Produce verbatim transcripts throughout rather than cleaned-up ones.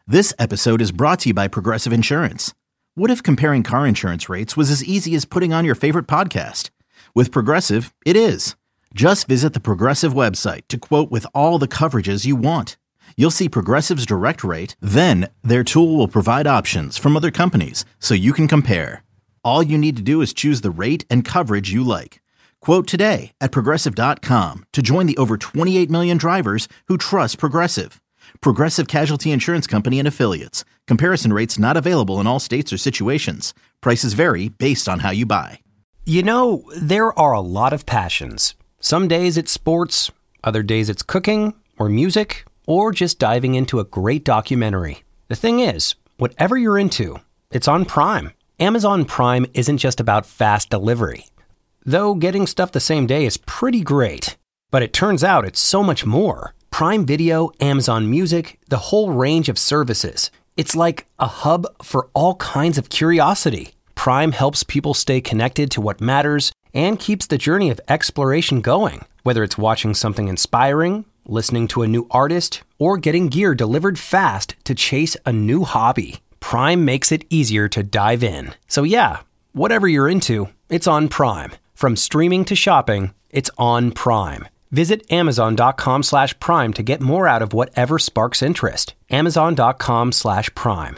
This episode is brought to you by Progressive Insurance. What if comparing car insurance rates was as easy as putting on your favorite podcast? With Progressive, it is. Just visit the Progressive website to quote with all the coverages you want. You'll see Progressive's direct rate, then their tool will provide options from other companies so you can compare. All you need to do is choose the rate and coverage you like. Quote today at progressive dot com to join the over twenty-eight million drivers who trust Progressive. Progressive Casualty Insurance Company and Affiliates. Comparison rates not available in all states or situations. Prices vary based on how you buy. You know, there are a lot of passions. Some days it's sports, other days it's cooking or music, or just diving into a great documentary. The thing is, whatever you're into, it's on Prime. Amazon Prime isn't just about fast delivery. Though getting stuff the same day is pretty great. But it turns out it's so much more. Prime Video, Amazon Music, the whole range of services. It's like a hub for all kinds of curiosity. Prime helps people stay connected to what matters and keeps the journey of exploration going. Whether it's watching something inspiring, listening to a new artist, or getting gear delivered fast to chase a new hobby, Prime makes it easier to dive in. So yeah, whatever you're into, it's on Prime. From streaming to shopping, it's on Prime. Visit amazon.com slash prime to get more out of whatever sparks interest. Amazon.com slash prime.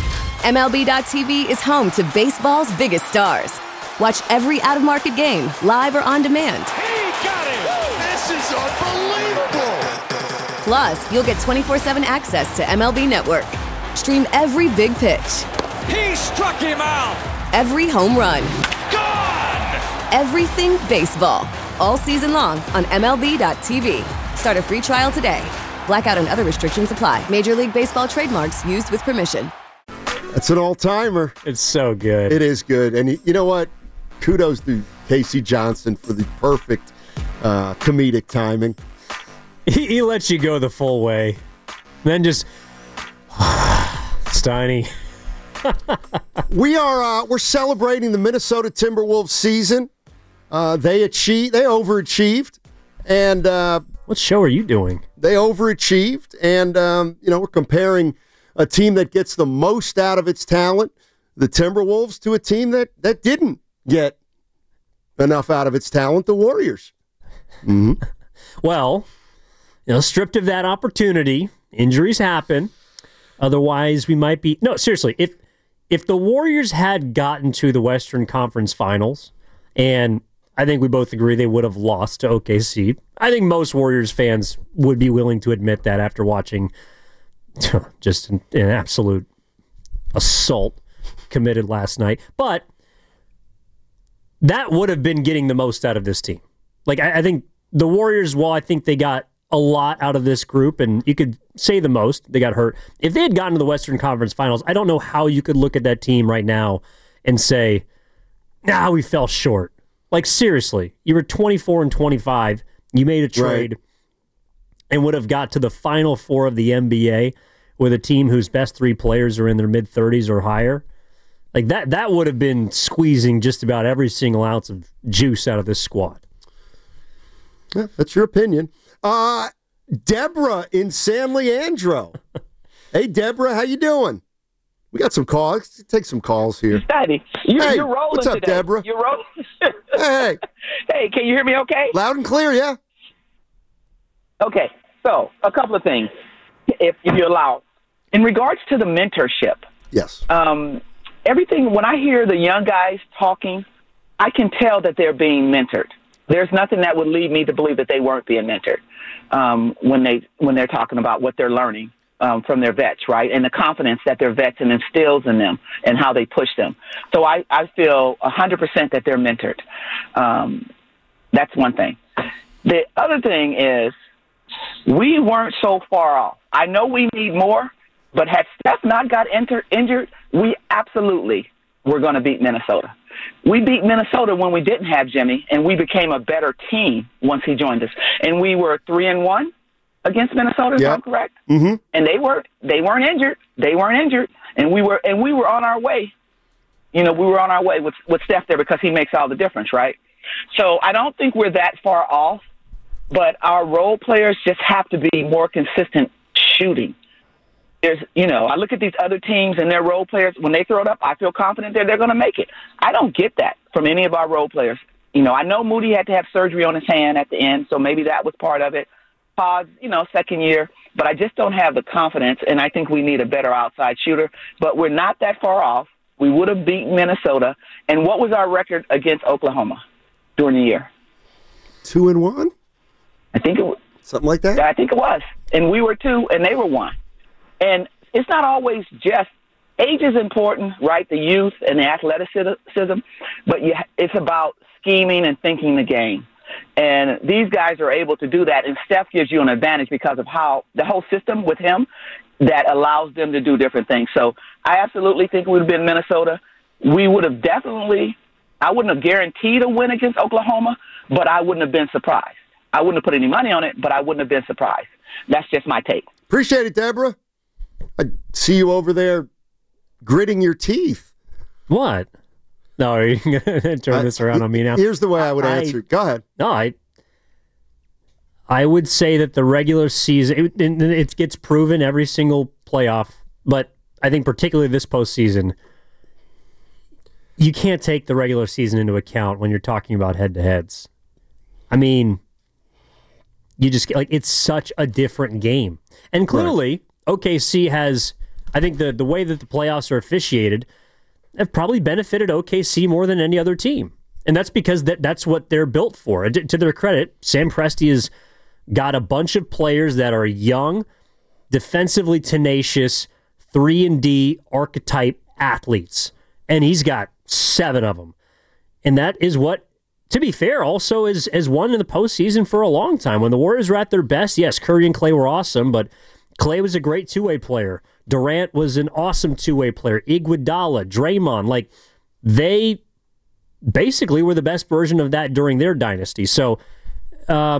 M L B dot T V is home to baseball's biggest stars. Watch every out-of-market game, live or on demand. He got it! This is unbelievable! Plus, you'll get twenty-four seven access to M L B Network. Stream every big pitch. He struck him out! Every home run. Gone! Everything baseball. All season long on M L B dot T V. Start a free trial today. Blackout and other restrictions apply. Major League Baseball trademarks used with permission. That's an all-timer. It's so good. It is good. And you know what? Kudos to Casey Johnson for the perfect uh, comedic timing. He, he lets you go the full way. Then just... Steiny. we are uh, we're celebrating the Minnesota Timberwolves season. Uh, they achieved, they overachieved, and uh, what show are you doing? They overachieved, and um, you know we're comparing a team that gets the most out of its talent, the Timberwolves, to a team that that didn't get enough out of its talent, the Warriors. Mm-hmm. Well, you know, stripped of that opportunity, injuries happen. Otherwise, we might be no. Seriously, if if the Warriors had gotten to the Western Conference Finals, and I think we both agree they would have lost to O K C. I think most Warriors fans would be willing to admit that after watching just an, an absolute assault committed last night. But that would have been getting the most out of this team. Like, I, I think the Warriors, while I think they got a lot out of this group, and you could say the most, they got hurt. If they had gotten to the Western Conference Finals, I don't know how you could look at that team right now and say, nah, we fell short. Like, seriously, you were twenty-four and twenty-five. You made a trade right. and would have got to the Final Four of the N B A with a team whose best three players are in their mid-thirties or higher. Like, that that would have been squeezing just about every single ounce of juice out of this squad. Yeah, that's your opinion. Uh, Deborah in San Leandro. Hey, Deborah, how you doing? We got some calls. Let's take some calls here. Daddy, you're, hey, you're rolling what's up, today. Deborah? You're rolling. Hey. Hey, can you hear me okay? Loud and clear, yeah. Okay, so a couple of things, if, if you allow. In regards to the mentorship. Yes. Um, everything, when I hear the young guys talking, I can tell that they're being mentored. There's nothing that would lead me to believe that they weren't being mentored um, when, they, when they're talking about what they're learning. Um, from their vets, right, and the confidence that their vets and instills in them and how they push them. So I, I feel one hundred percent that they're mentored. Um, that's one thing. The other thing is we weren't so far off. I know we need more, but had Steph not got enter- injured, we absolutely were going to beat Minnesota. We beat Minnesota when we didn't have Jimmy, and we became a better team once he joined us. And we were three and one. Against Minnesota, is yep. that correct? Mm-hmm. And they were they weren't injured. They weren't injured, and we were and we were on our way. You know, we were on our way with with Steph there because he makes all the difference, right? So I don't think we're that far off, but our role players just have to be more consistent shooting. there's, you know, I look at these other teams and their role players. When they throw it up, I feel confident that they're going to make it. I don't get that from any of our role players. You know, I know Moody had to have surgery on his hand at the end, so maybe that was part of it. Pause, you know, second year. But I just don't have the confidence, and I think we need a better outside shooter. But we're not that far off. We would have beaten Minnesota. And what was our record against Oklahoma during the year? Two and one? I think it was. Something like that? I think it was. And we were two, and they were one. And it's not always just age is important, right? The youth and the athleticism, but you, it's about scheming and thinking the game. And these guys are able to do that, and Steph gives you an advantage because of how the whole system with him that allows them to do different things. So I absolutely think we would have been Minnesota. We would have definitely, I wouldn't have guaranteed a win against Oklahoma, but I wouldn't have been surprised. I wouldn't have put any money on it, but I wouldn't have been surprised. That's just my take. Appreciate it, Deborah. I see you over there gritting your teeth. What? No, are you going to turn I, this around on me now? Here's the way I would answer. I, Go ahead. No, I I would say that the regular season, it, it gets proven every single playoff, but I think particularly this postseason, you can't take the regular season into account when you're talking about head-to-heads. I mean, you just, like, it's such a different game. And clearly, right. O K C has, I think the, the way that the playoffs are officiated have probably benefited O K C more than any other team. And that's because that, that's what they're built for. And to their credit, Sam Presti has got a bunch of players that are young, defensively tenacious, three and D archetype athletes. And he's got seven of them. And that is what, to be fair, also is, is won in the postseason for a long time. When the Warriors were at their best, yes, Curry and Clay were awesome, but Clay was a great two-way player. Durant was an awesome two-way player. Iguodala, Draymond, like, they basically were the best version of that during their dynasty. So uh,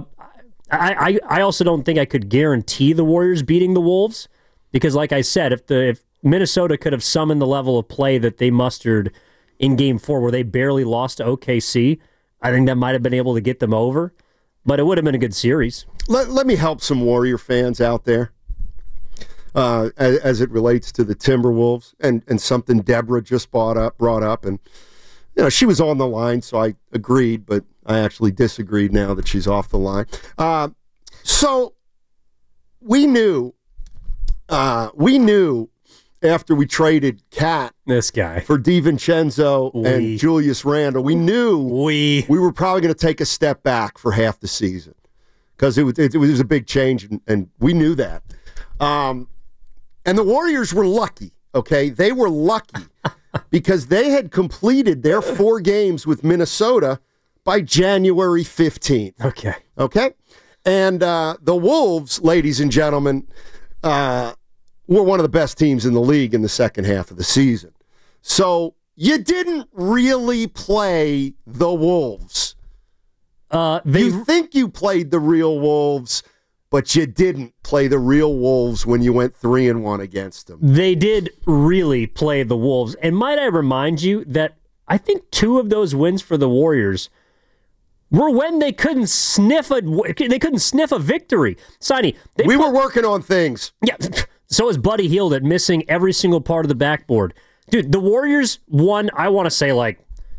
I, I I also don't think I could guarantee the Warriors beating the Wolves because, like I said, if the if Minnesota could have summoned the level of play that they mustered in Game Four, where they barely lost to O K C, I think that might have been able to get them over. But it would have been a good series. Let, let me help some Warrior fans out there. Uh, as, as it relates to the Timberwolves and, and something Deborah just brought up, brought up, and you know she was on the line, so I agreed, but I actually disagreed now that she's off the line. Uh, so we knew, uh, we knew after we traded Cat, this guy for DiVincenzo we. and Julius Randle, we knew we we were probably going to take a step back for half the season because it was it, it was a big change, and, and we knew that. Um, And the Warriors were lucky, okay? They were lucky because they had completed their four games with Minnesota by January fifteenth. Okay. Okay? And uh, the Wolves, ladies and gentlemen, uh, were one of the best teams in the league in the second half of the season. So you didn't really play the Wolves. Uh, they... You think you played the real Wolves, but you didn't play the real Wolves when you went three and one against them. They did really play the Wolves. And might I remind you that I think two of those wins for the Warriors were when they couldn't sniff a they couldn't sniff a victory. Sonny, we put, were working on things. Yeah, so is Buddy Hield at missing every single part of the backboard. Dude, the Warriors won, I want to say, like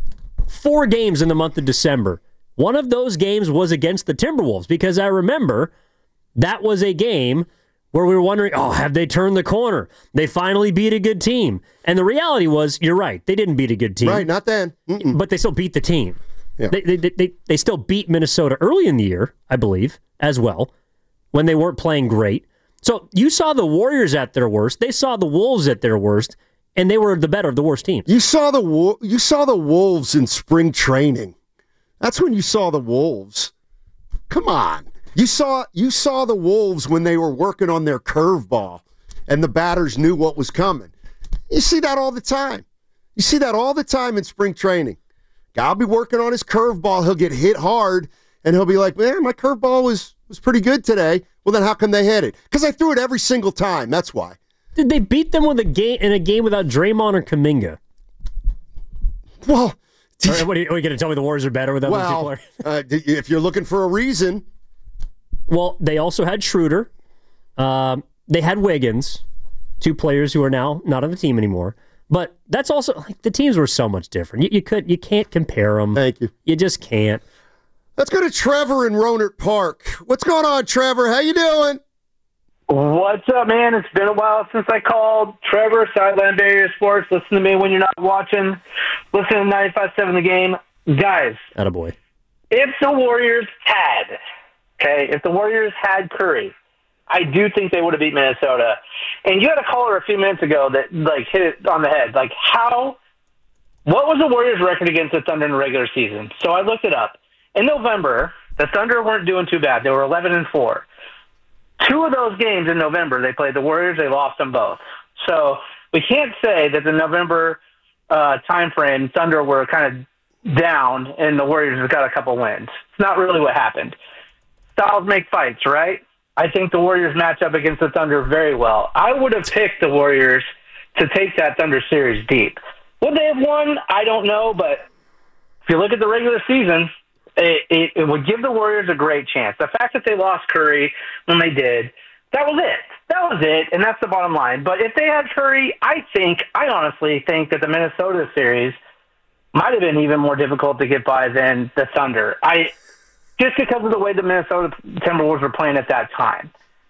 four games in the month of December. One of those games was against the Timberwolves because I remember that was a game where we were wondering, oh, have they turned the corner? They finally beat a good team. And the reality was, you're right, they didn't beat a good team. Right, not then. Mm-mm. But they still beat the team. Yeah. They, they, they, they still beat Minnesota early in the year, I believe, as well, when they weren't playing great. So you saw the Warriors at their worst. They saw the Wolves at their worst, and they were the better of the worst teams. You saw the you saw the Wolves in spring training. That's when you saw the Wolves. Come on. You saw you saw the Wolves when they were working on their curveball and the batters knew what was coming. You see that all the time. You see that all the time in spring training. Guy will be working on his curveball. He'll get hit hard, and he'll be like, man, my curveball was, was pretty good today. Well, then how come they hit it? Because I threw it every single time. That's why. Did they beat them with a game in a game without Draymond or Kuminga? Well, or, what are you, you going to tell me the Warriors are better without well, those two players? uh, if you're looking for a reason. Well, they also had Schroeder. Um, they had Wiggins. two players who are now not on the team anymore. But that's also, like, the teams were so much different. You, you could, you can't compare them. Thank you. You just can't. Let's go to Trevor in Rohnert Park. What's going on, Trevor? How you doing? What's up, man? It's been a while since I called. Trevor, Sideline Barrier Sports. Listen to me when you're not watching. Listen to ninety-five seven The Game. Guys. Attaboy. If the Warriors had, okay, if the Warriors had Curry, I do think they would have beat Minnesota. And you had a caller a few minutes ago that, like, hit it on the head. Like, how, what was the Warriors' record against the Thunder in the regular season? So I looked it up. In November, the Thunder weren't doing too bad. They were eleven and four. Two of those games in November, they played the Warriors. They lost them both. So we can't say that the November uh, time frame, Thunder were kind of down and the Warriors got a couple wins. It's not really what happened. Styles make fights, right? I think the Warriors match up against the Thunder very well. I would have picked the Warriors to take that Thunder series deep. Would they have won? I don't know, but if you look at the regular season, it, it, it would give the Warriors a great chance. The fact that they lost Curry when they did, that was it. That was it, and that's the bottom line. But if they had Curry, I think, I honestly think that the Minnesota series might have been even more difficult to get by than the Thunder. I just because of the way the Minnesota Timberwolves were playing at that time.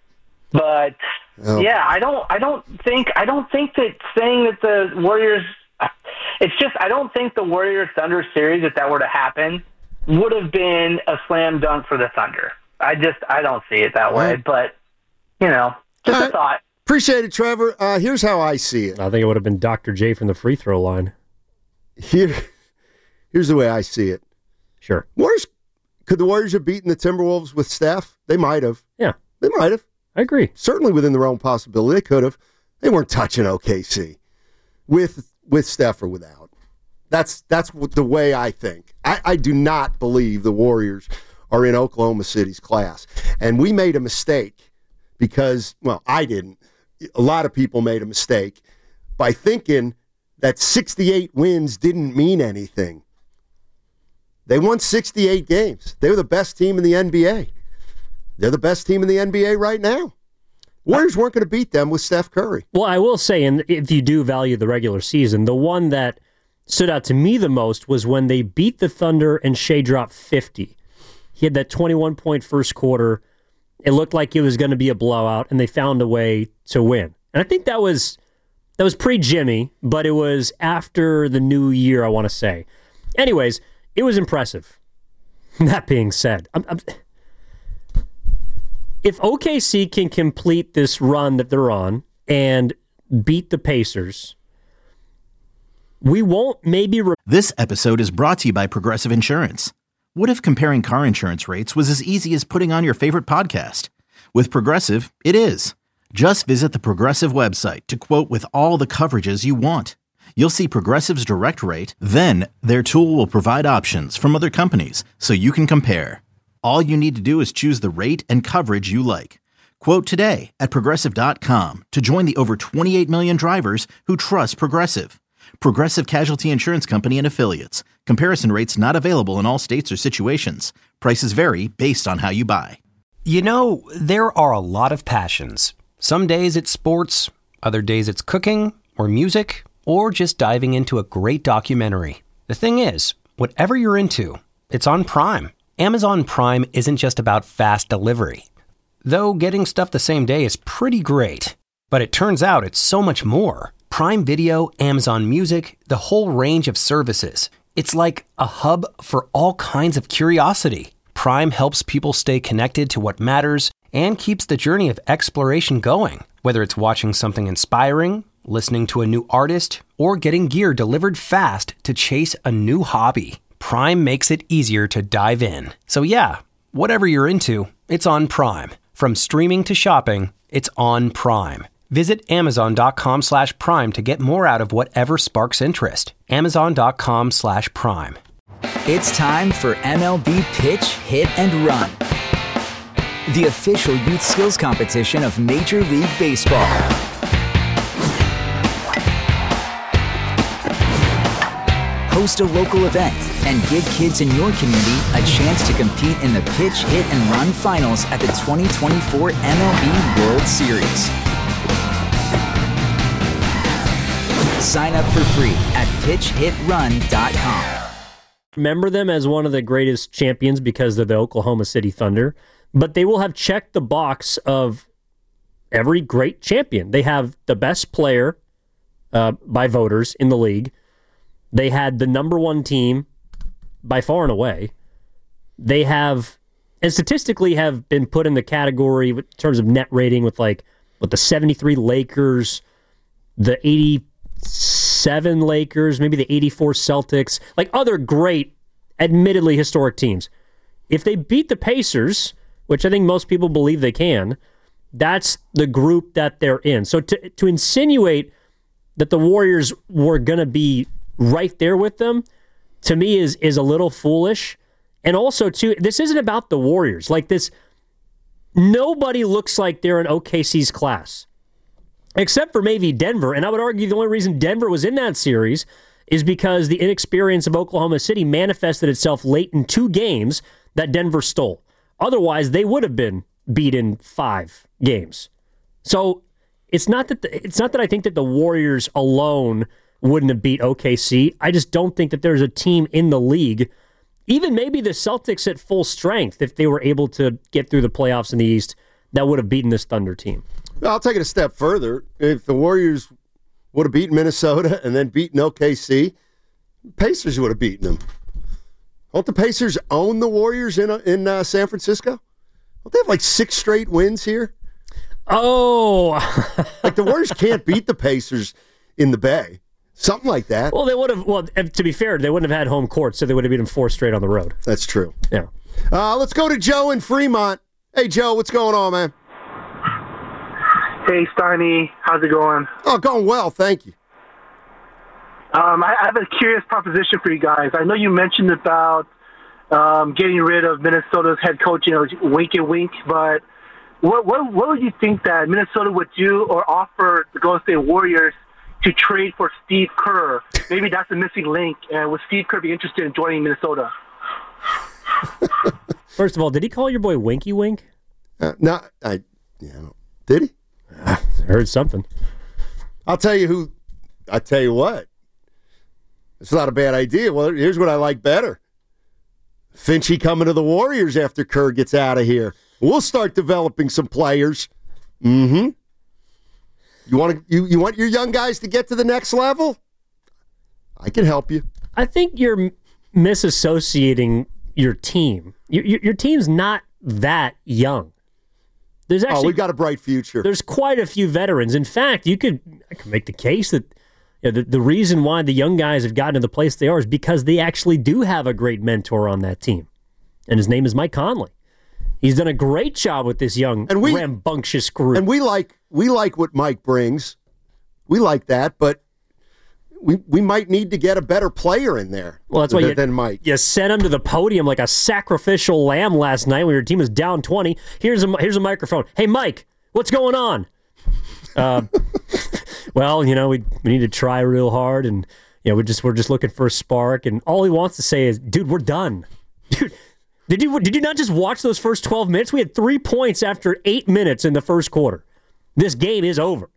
But oh. yeah, I don't, I don't think, I don't think that saying that the Warriors, it's just, I don't think the Warriors Thunder series, if that were to happen, would have been a slam dunk for the Thunder. I just, I don't see it that way. Right. But you know, just right. a thought. Appreciate it, Trevor. Uh, here's how I see it. I think it would have been Doctor J from the free throw line. Here, here's the way I see it. Sure. Warriors. Could the Warriors have beaten the Timberwolves with Steph? They might have. Yeah. They might have. I agree. Certainly within the realm of possibility. They could have. They weren't touching O K C with with Steph or without. That's that's what, the way I think. I, I do not believe the Warriors are in Oklahoma City's class. And we made a mistake because, well, I didn't. A lot of people made a mistake by thinking that sixty-eight wins didn't mean anything. They won sixty-eight games. They were the best team in the N B A. They're the best team in the N B A right now. Warriors weren't going to beat them with Steph Curry. Well, I will say, and if you do value the regular season, the one that stood out to me the most was when they beat the Thunder and Shea dropped fifty. He had that twenty-one point first quarter. It looked like it was going to be a blowout, and they found a way to win. And I think that was that was pre-Jimmy, but it was after the new year, I want to say. Anyways, it was impressive. That being said, I'm, I'm, if O K C can complete this run that they're on and beat the Pacers, we won't maybe... Re- this episode is brought to you by Progressive Insurance. What if comparing car insurance rates was as easy as putting on your favorite podcast? With Progressive, it is. Just visit the Progressive website to quote with all the coverages you want. You'll see Progressive's direct rate, then their tool will provide options from other companies so you can compare. All you need to do is choose the rate and coverage you like. Quote today at Progressive dot com to join the over twenty-eight million drivers who trust Progressive. Progressive Casualty Insurance Company and Affiliates. Comparison rates not available in all states or situations. Prices vary based on how you buy. You know, there are a lot of passions. Some days it's sports, other days it's cooking or music, or just diving into a great documentary. The thing is, whatever you're into, it's on Prime. Amazon Prime isn't just about fast delivery. Though getting stuff the same day is pretty great. But it turns out it's so much more. Prime Video, Amazon Music, the whole range of services. It's like a hub for all kinds of curiosity. Prime helps people stay connected to what matters and keeps the journey of exploration going. Whether it's watching something inspiring, listening to a new artist, or getting gear delivered fast to chase a new hobby, Prime makes it easier to dive in. So yeah, whatever you're into, it's on Prime. From streaming to shopping, it's on Prime. Visit Amazon.com slash Prime to get more out of whatever sparks interest. Amazon.com slash Prime. It's time for M L B Pitch, Hit, and Run, the official youth skills competition of Major League Baseball. Host a local event and give kids in your community a chance to compete in the Pitch, Hit, and Run finals at the twenty twenty-four M L B World Series. Sign up for free at pitch hit run dot com. Remember them as one of the greatest champions because they're the Oklahoma City Thunder, but they will have checked the box of every great champion. They have the best player uh, by voters in the league. They had the number one team by far and away. They have, and statistically have been put in the category in terms of net rating with like with the seventy-three Lakers, the eighty-seven Lakers, maybe the eighty-four Celtics, like other great, admittedly historic teams. If they beat the Pacers, which I think most people believe they can, that's the group that they're in. So to to insinuate that the Warriors were going to be right there with them, to me is is a little foolish. And also, too, this isn't about the Warriors. Like this, nobody looks like they're in O K C's class, except for maybe Denver. And I would argue the only reason Denver was in that series is because the inexperience of Oklahoma City manifested itself late in two games that Denver stole. Otherwise, they would have been beat in five games. So it's not that the, it's not that I think that the Warriors alone wouldn't have beat O K C. I just don't think that there's a team in the league, even maybe the Celtics at full strength, if they were able to get through the playoffs in the East, that would have beaten this Thunder team. Well, I'll take it a step further. If the Warriors would have beaten Minnesota and then beaten O K C, Pacers would have beaten them. Don't the Pacers own the Warriors in in uh, San Francisco? Don't they have like six straight wins here? Oh. Like the Warriors can't beat the Pacers in the Bay. Something like that. Well, they would have, well, to be fair, they wouldn't have had home court, so they would have beaten four straight on the road. That's true. Yeah. Uh, let's go to Joe in Fremont. Hey, Joe, what's going on, man? Hey, Steiny. How's it going? Oh, going well, thank you. Um, I, I have a curious proposition for you guys. I know you mentioned about um, getting rid of Minnesota's head coach, you know, wink and wink, but what, what, what would you think that Minnesota would do or offer the Golden State Warriors to trade for Steve Kerr? Maybe that's the missing link. And would Steve Kerr be interested in joining Minnesota? First of all, did he call your boy Winky Wink? Uh, no, I. Yeah, I don't, did he? I heard something. I'll tell you who. I tell you what. It's not a bad idea. Well, here's what I like better. Finchie coming to the Warriors after Kerr gets out of here. We'll start developing some players. Mm-hmm. You want to, you, you want your young guys to get to the next level? I can help you. I think you're misassociating your team. Your, your, your team's not that young. There's actually, oh, we've got a bright future. There's quite a few veterans. In fact, you could, I could make the case that you know, the, the reason why the young guys have gotten to the place they are is because they actually do have a great mentor on that team. And his name is Mike Conley. He's done a great job with this young, and we, rambunctious group. And we like we like what Mike brings. We like that, but we we might need to get a better player in there. Well, that's why than, you, than Mike. You sent him to the podium like a sacrificial lamb last night when your team was down twenty. Here's a here's a microphone. Hey, Mike, what's going on? Uh, well, you know, we we need to try real hard, and you know, we just we're just looking for a spark. And all he wants to say is, "Dude, we're done, dude." Did you did you not just watch those first twelve minutes? We had three points after eight minutes in the first quarter. This game is over.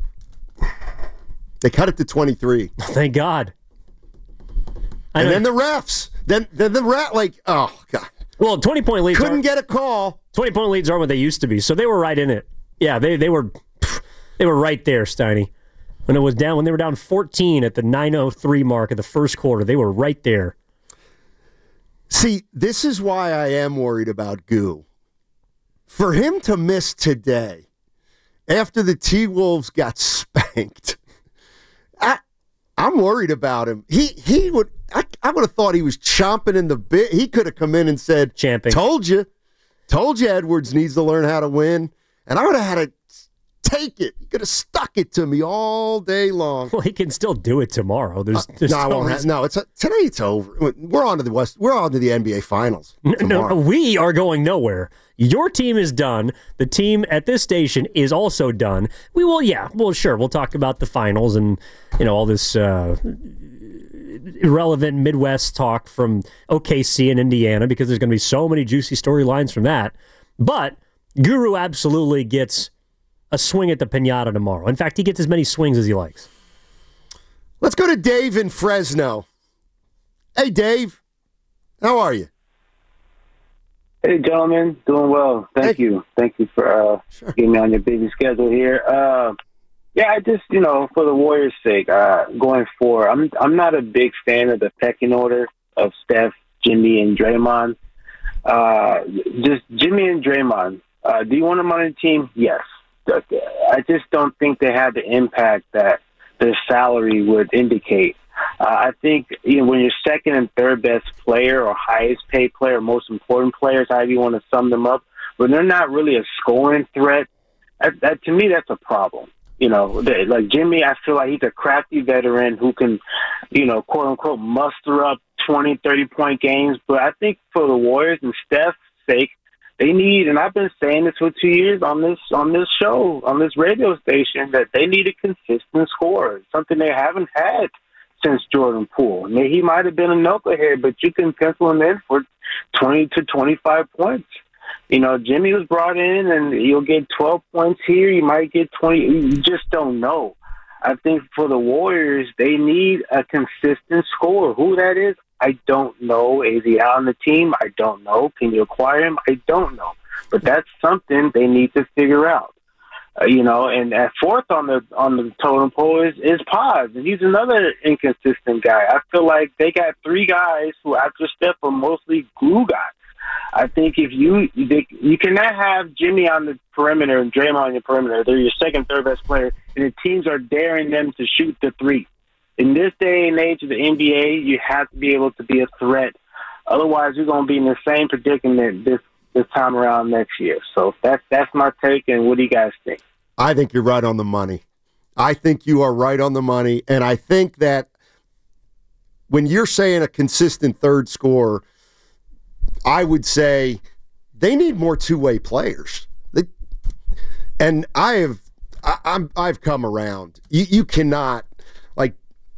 They cut it to twenty-three. Thank God. I and know. then the refs. Then then the rat like oh God. Well, twenty point leads couldn't get a call. Twenty point leads aren't what they used to be, so they were right in it. Yeah, they they were they were right there, Steiny. When it was down, when they were down fourteen at the nine oh three mark of the first quarter, they were right there. See, this is why I am worried about Goo. For him to miss today, after the T-Wolves got spanked, I, I'm worried about him. He he would I, I would have thought he was chomping in the bit. He could have come in and said, Champing. "Told you, told you, Edwards needs to learn how to win," and I would have had to take it. He could have stuck it to me all day long. Well, he can still do it tomorrow. There's, there's uh, no, I won't have, no. It's a, today. It's over. We're on to the West. We're on to the N B A Finals. No, no, we are going nowhere. Your team is done. The team at this station is also done. We will, yeah, well, sure. We'll talk about the finals and you know all this uh, irrelevant Midwest talk from O K C and Indiana because there's going to be so many juicy storylines from that. But Guru absolutely gets a swing at the piñata tomorrow. In fact, he gets as many swings as he likes. Let's go to Dave in Fresno. Hey, Dave. How are you? Hey, gentlemen. Doing well. Thank hey. you. Thank you for uh, sure. getting me on your busy schedule here. Uh, yeah, I just, you know, for the Warriors' sake, uh, going forward, I'm I'm not a big fan of the pecking order of Steph, Jimmy, and Draymond. Uh, just Jimmy and Draymond. Uh, do you want them on the team? Yes. I just don't think they have the impact that their salary would indicate. Uh, I think you know when you're second and third best player or highest paid player, most important players, however you want to sum them up, when they're not really a scoring threat, that, that to me that's a problem. You know, they, like Jimmy, I feel like he's a crafty veteran who can, you know, quote unquote, muster up twenty, thirty point games. But I think for the Warriors and Steph's sake, they need, and I've been saying this for two years on this on this show, on this radio station, that they need a consistent scorer, something they haven't had since Jordan Poole. I mean, he might have been a knucklehead, but you can pencil him in for twenty to twenty-five points. You know, Jimmy was brought in, and you'll get twelve points here. You might get twenty. You just don't know. I think for the Warriors, they need a consistent scorer. Who that is, I don't know. Is he out on the team? I don't know. Can you acquire him? I don't know. But that's something they need to figure out. Uh, you know, and at fourth on the on the totem pole is, is Paz, and he's another inconsistent guy. I feel like they got three guys who, after Steph, are mostly glue guys. I think if you they, you cannot have Jimmy on the perimeter and Draymond on the perimeter. They're your second, third best player, and the teams are daring them to shoot the three. In this day and age of the N B A, you have to be able to be a threat. Otherwise, you're going to be in the same predicament this this time around next year. So that's that's my take. And what do you guys think? I think you're right on the money. I think you are right on the money, and I think that when you're saying a consistent third scorer, I would say they need more two-way players. They, and I have, I, I'm, I've come around. You, you cannot, like,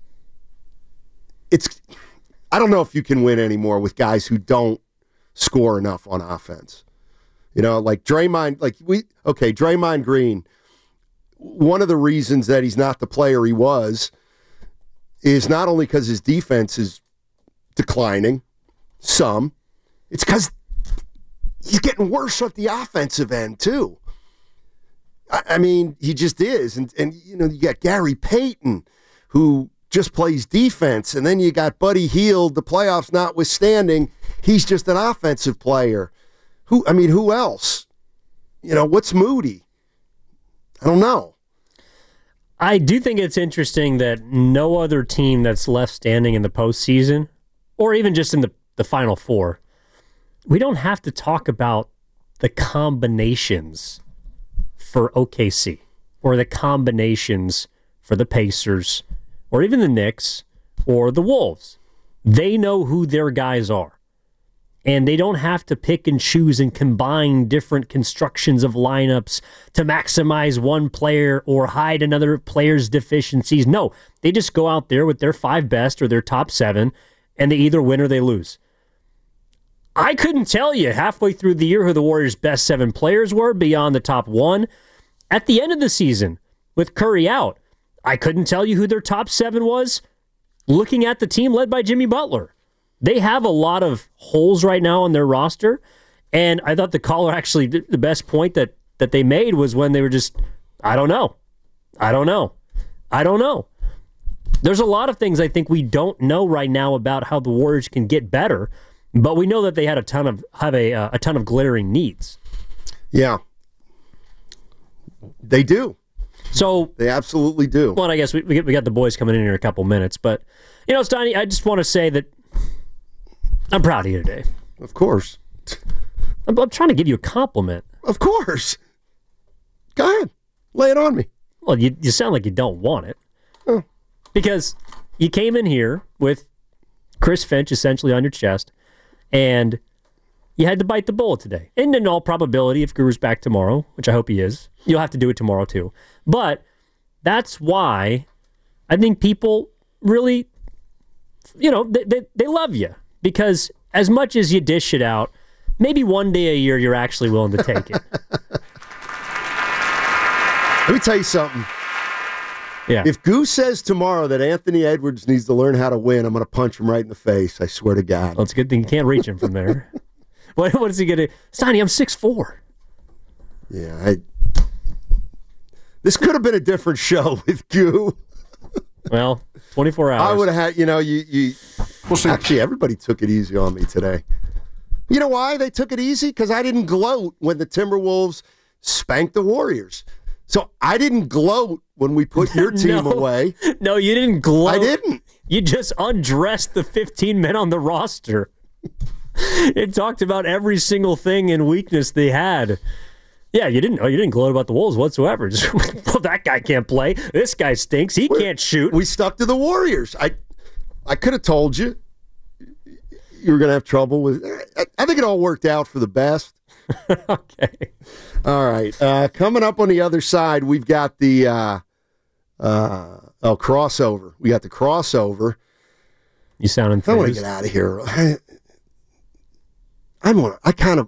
it's. I don't know if you can win anymore with guys who don't score enough on offense. You know, like Draymond, like we, okay, Draymond Green. One of the reasons that he's not the player he was is not only because his defense is declining, some. It's because he's getting worse at the offensive end, too. I, I mean, he just is. And, and, you know, you got Gary Payton, who just plays defense. And then you got Buddy Hield, the playoffs notwithstanding. He's just an offensive player. Who, I mean, who else? You know, what's Moody? I don't know. I do think it's interesting that no other team that's left standing in the postseason, or even just in the, the Final Four, we don't have to talk about the combinations for O K C or the combinations for the Pacers or even the Knicks or the Wolves. They know who their guys are. And they don't have to pick and choose and combine different constructions of lineups to maximize one player or hide another player's deficiencies. No, they just go out there with their five best or their top seven, and they either win or they lose. I couldn't tell you halfway through the year who the Warriors' best seven players were beyond the top one. At the end of the season, with Curry out, I couldn't tell you who their top seven was looking at the team led by Jimmy Butler. They have a lot of holes right now on their roster, and I thought the caller actually, the best point that, that they made was when they were just, I don't know. I don't know. I don't know. There's a lot of things I think we don't know right now about how the Warriors can get better, but we know that they had a ton of have a uh, a ton of glaring needs. Yeah, they do. So they absolutely do. Well, I guess we we got the boys coming in here in a couple minutes, but you know, Steiny, I just want to say that I'm proud of you today. Of course. I'm, I'm trying to give you a compliment. Of course. Go ahead, lay it on me. Well, you you sound like you don't want it, oh. because you came in here with Chris Finch essentially on your chest. And you had to bite the bullet today. And in all probability, if Guru's back tomorrow, which I hope he is, you'll have to do it tomorrow too. But that's why I think people really, you know, they, they, they love you. Because as much as you dish it out, maybe one day a year you're actually willing to take it. Let me tell you something. Yeah. If Goose says tomorrow that Anthony Edwards needs to learn how to win, I'm going to punch him right in the face. I swear to God. Well, it's a good thing you can't reach him from there. what, what is he going to do? Sonny, I'm six foot four. Yeah, I... This could have been a different show with Goo. Well, twenty-four hours. I would have had, you know, you, you we'll see. Actually, everybody took it easy on me today. You know why they took it easy? Because I didn't gloat when the Timberwolves spanked the Warriors. So I didn't gloat when we put your team no, away. No, you didn't gloat. I didn't. You just undressed the fifteen men on the roster. It talked about every single thing and weakness they had. Yeah, you didn't. Oh, you didn't gloat about the Wolves whatsoever. Just, well, that guy can't play. This guy stinks. He We're, can't shoot. We stuck to the Warriors. I, I could have told you you were going to have trouble with. I, I think it all worked out for the best. Okay. All right. Uh, coming up on the other side, we've got the uh, uh, oh crossover. We got the crossover. You sound enthused. I want to get out of here. I, I want. I kind of.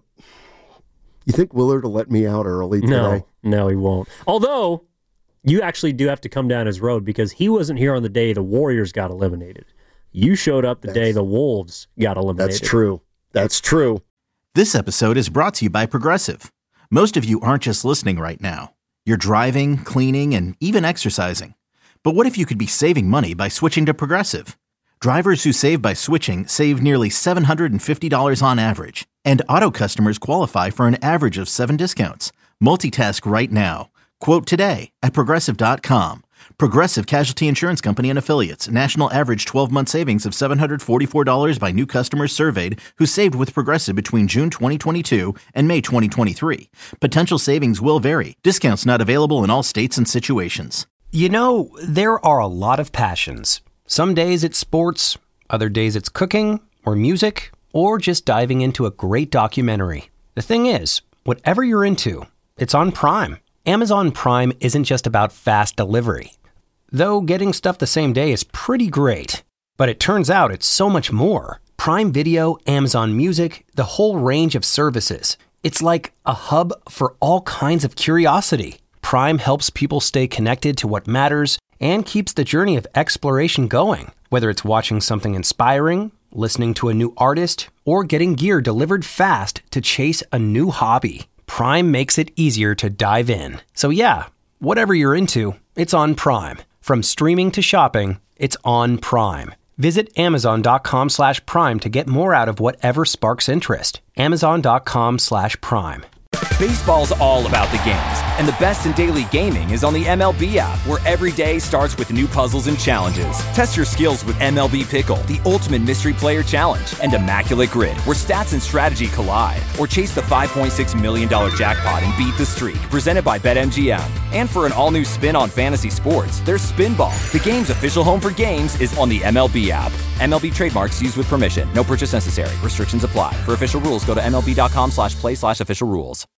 You think Willard will let me out early today? No, no, he won't. Although, you actually do have to come down his road because he wasn't here on the day the Warriors got eliminated. You showed up the that's, day the Wolves got eliminated. That's true. That's true. This episode is brought to you by Progressive. Most of you aren't just listening right now. You're driving, cleaning, and even exercising. But what if you could be saving money by switching to Progressive? Drivers who save by switching save nearly seven hundred fifty dollars on average. And auto customers qualify for an average of seven discounts. Multitask right now. Quote today at Progressive dot com. Progressive Casualty Insurance Company and Affiliates. National average twelve-month savings of seven hundred forty-four dollars by new customers surveyed who saved with Progressive between June twenty twenty-two and May twenty twenty-three. Potential savings will vary. Discounts not available in all states and situations. You know, there are a lot of passions. Some days it's sports, other days it's cooking or music, or just diving into a great documentary. The thing is, whatever you're into, it's on Prime. Amazon Prime isn't just about fast delivery. Though getting stuff the same day is pretty great. But it turns out it's so much more. Prime Video, Amazon Music, the whole range of services. It's like a hub for all kinds of curiosity. Prime helps people stay connected to what matters and keeps the journey of exploration going. Whether it's watching something inspiring, listening to a new artist, or getting gear delivered fast to chase a new hobby, Prime makes it easier to dive in. So yeah, whatever you're into, it's on Prime. From streaming to shopping, it's on Prime. Visit Amazon.com slash Prime to get more out of whatever sparks interest. Amazon.com slash Prime. Baseball's all about the games, and the best in daily gaming is on the M L B app, where every day starts with new puzzles and challenges. Test your skills with M L B Pickle, the ultimate mystery player challenge, and Immaculate Grid, where stats and strategy collide. Or chase the five point six million dollars jackpot and beat the streak, presented by BetMGM. And for an all-new spin on fantasy sports, there's Spinball. The game's official home for games is on the M L B app. M L B trademarks used with permission. No purchase necessary. Restrictions apply. For official rules, go to M L B dot com slash play slash official rules.